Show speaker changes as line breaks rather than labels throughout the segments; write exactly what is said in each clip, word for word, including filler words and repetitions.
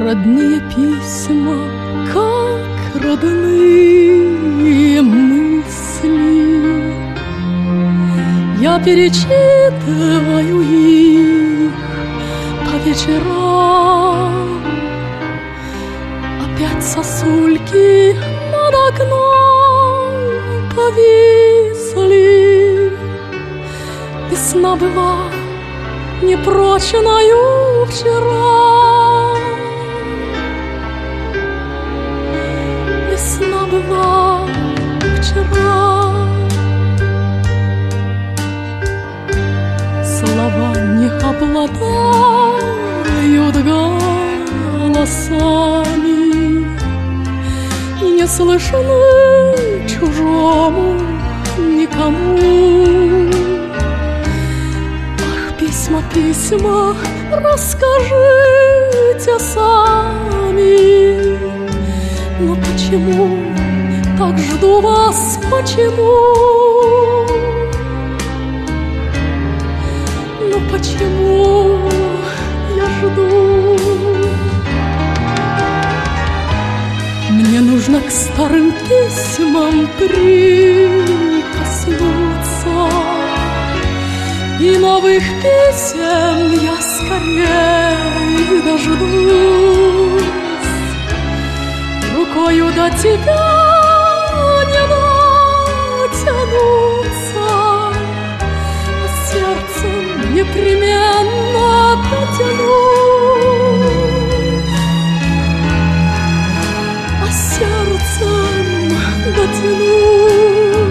Родные письма, как родные мысли. Я перечитываю их по вечерам. Опять сосульки над окном повисли. Весна была непрочною вчера. Весна была вчера. Слова не обладают голосами и не слышны чужому никому. Ах, письма, письма, расскажите сами. Но почему так жду вас, почему? Ну почему я жду? Мне нужно к старым письмам прикоснуться, и новых писем я скорее дождусь. Рукою до тебя не дотянуться, а сердцем непременно дотянусь, а сердцем дотянусь.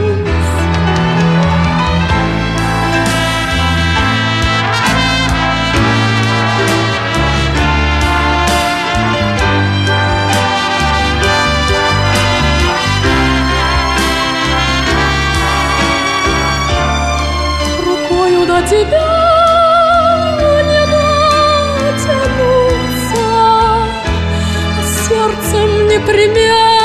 Тебя не дотянуться, а сердцем непременно